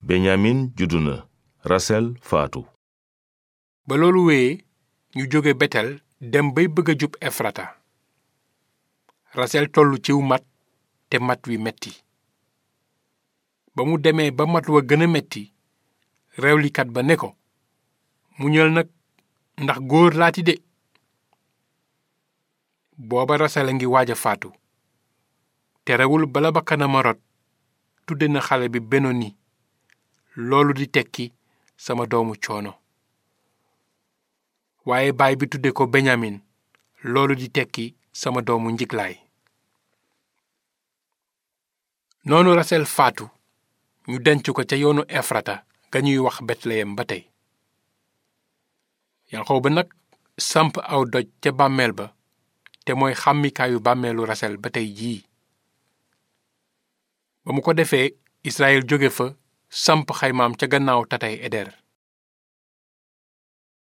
benyamin juddu na rasel faatu. ba loolu wéyee ñu jóge betel dem bay bëgg a jub efrata. rasel tollu ciw mat te mat wi metti. ba mu demee ba mat wa gën a metti rewlikat ba ne ko muñal nag ndax góor laati de. booba rasel a ngi waaj a faatu terewul bala bakkanam a rot tudde na xale bi benoni, loolu di tekki sama doomu coono. waaye baay bi tudde ko benyamin, loolu di tekki sama doomu njiglaay. noonu rasel faatu ñu denc ko ca yoonu efrata ga ñuy wax betleyem ba tey. yanqooba nag samp aw doj ca bàmmeel ba te mooy xàmmikaayu bàmmeelu rasel ba tey jii. ba mu ko defee Israyil jóge fa samp xaymaam ca gannaaw tatay eder.